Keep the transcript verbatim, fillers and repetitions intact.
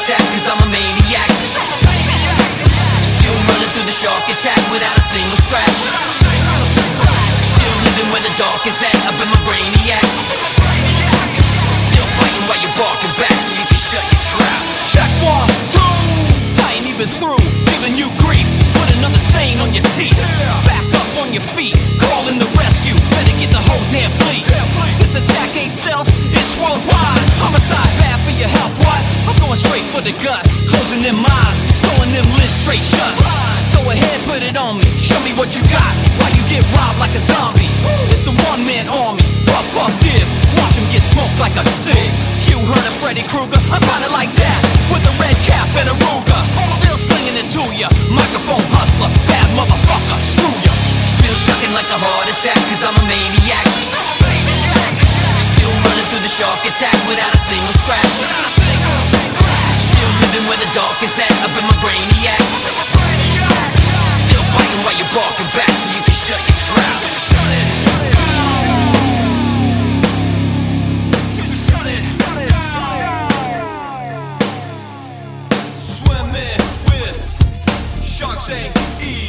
attack, cause I'm a maniac. Still running through the shark attack without a single scratch. Still living where the dark is at, up in my brainiac. Still fighting while you're barking back so you can shut your trap. Check one, two. I ain't even through giving you grief. Put another stain on your teeth. Back up on your feet, calling the rescue. Better get the whole damn fleet. This attack ain't stealth, it's worldwide. Homicide, bad for your health, what? I'm going straight for the gut, closing them eyes, sewing them lids straight shut. Go ahead, put it on me, show me what you got. While you get robbed like a zombie. It's the one-man army, puff, puff, give. Watch him get smoked like a cig. You heard of Freddy Krueger? I'm kinda like that, with a red cap and a Ruger. Still slinging it to ya, microphone hustler, bad motherfucker, screw ya. Still shucking like a heart attack, cause I'm a maniac. Still running through the shark attack without a single scratch. Still living where the dark is at, up in my brainiac. Still fighting while you're barking back so you can shut your trap. Shut it. You can shut it. Swimming with sharks ain't easy.